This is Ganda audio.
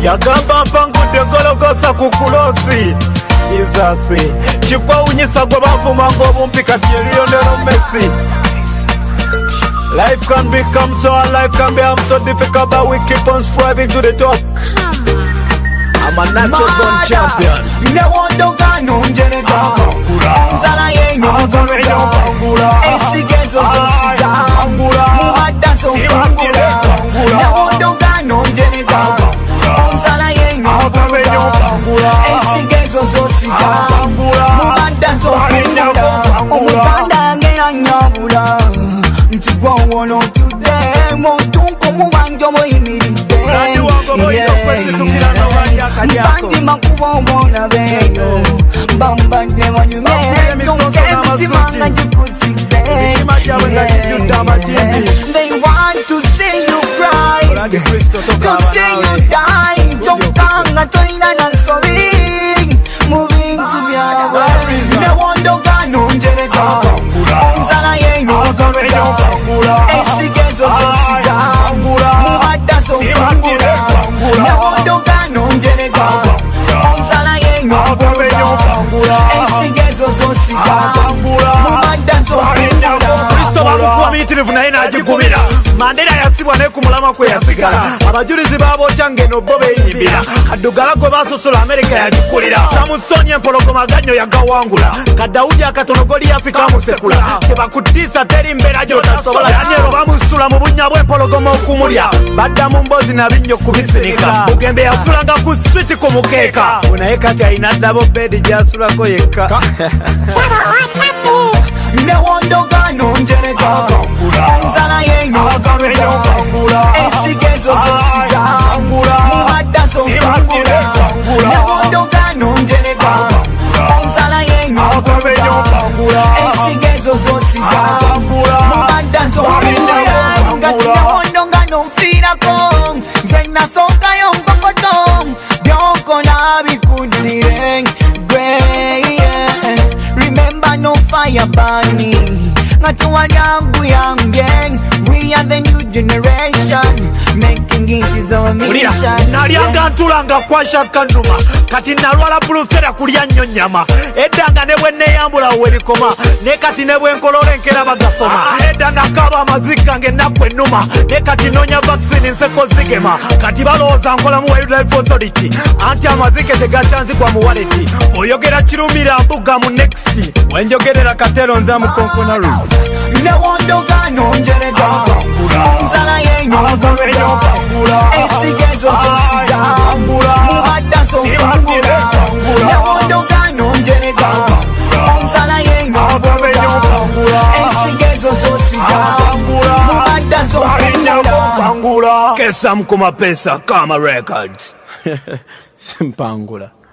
yagamba mpangudde gologosa ku kulosi izasi kikwawunyisa gwe bavuma ng'obumpi kati ye Lionel Messi. Life can become so hard, life can become so difficult, but we keep on striving to the top. I'm a natural born champion. Newondoga nonjerega Nzala yenyo Kangura Esigezo zosiga Muhada sokangura Newondoga nonjerega Nzala yenyo Kangura Esigezo zosiga Muhada sokangura Omukanda ngera nyabula Ntigwa wono today Motunko mubanjo moyimiridde Mbandi makuba omona beyo Mbambande wanyume Tonke mtimanga jukusigde They want to see you cry To see you die Tokanga toina na sorry Moving to byawe Newondoga nonjerega Nzala yenyo Esigezo zosiga Muhada sokangura Newondoga nonjerega Nzala yenyo Esigezo zosiga Muhada sokangura Kristo bamukuwa miyitirivu naye n'agigumira. Mandela yasibwa naye ku mulama kwe yasigala. Abajulizi baabokya ng'eno bo beeyimbira. Kaddugala gwe baasosula Amerika yagikulira. Samusoni empologoma ganyo yagawangula. Kadawudi akatono Goliathi kamusekula. Tebakutiisa teri mbeera gy'otasobola. Danyero bamusula mu bunnya bw'empologoma okumulya. Badda mu mboozi na binnyo kubisinika. Bugembe yasulanga ku switi ku mukeeka. Naye kati alina double bed gy'asulako yekka. Newondoga nonjerega Nzala yenyo Esigezo zosiga Muhada sokangura Newondoga nonjerega Nzala yenyo Esigezo zosiga Muhada sokangura Ngati newondoga nonfiirako Nze nasookayo nkokoto Byokola bikuddire Remember no fire burning We are the new generation Making it is our mission. Nalyanga ntulanga kwasha kanuma kati nalwala pulufera kulya nnyo nnyama. Eddanga ne bwe neeyambula welikoma ne kati ne bwe nkolola enkera bagasoma. Edda nakaba amazika ng'ennaku ennuma ne kati noonya vaccine nseko zigema. Kati balowooza nkola mu Wildlife Authority anti amazike tegakyanzikwa mu waleti. Oyogera kirumira mbuga mu next wenjogerera katero nza mu konkona room. Newondoga nonjerega Nzala yenyo Esigezo zosiga Muhada sokangura Newondoga nonjerega Nzala yenyo Esigezo zosiga Muhada sokangura Kesa mkuma pesa kama records. Simpangula.